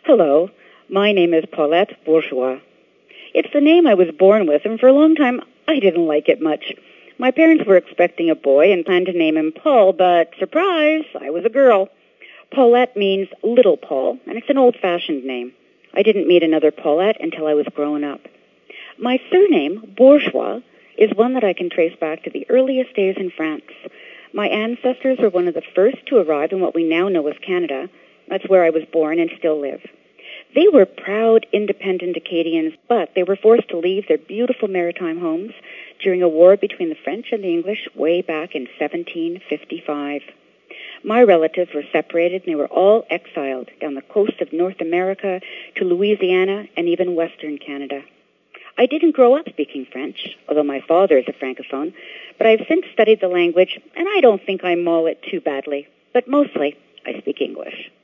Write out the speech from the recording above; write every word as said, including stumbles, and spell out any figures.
Hello, my name is Paulette Bourgeois. It's the name I was born with, and for a long time I didn't like it much. My parents were expecting a boy and planned to name him Paul, but surprise, I was a girl. Paulette means little Paul, and it's an old-fashioned name. I didn't meet another Paulette until I was grown up. My surname, Bourgeois, is one that I can trace back to the earliest days in France. My ancestors were one of the first to arrive in what we now know as Canada. That's where I was born and still live. They were proud, independent Acadians, but they were forced to leave their beautiful maritime homes during a war between the French and the English way back in seventeen fifty-five. My relatives were separated, and they were all exiled down the coast of North America to Louisiana and even Western Canada. I didn't grow up speaking French, although my father is a francophone, but I've since studied the language, and I don't think I maul it too badly. But mostly, I speak English.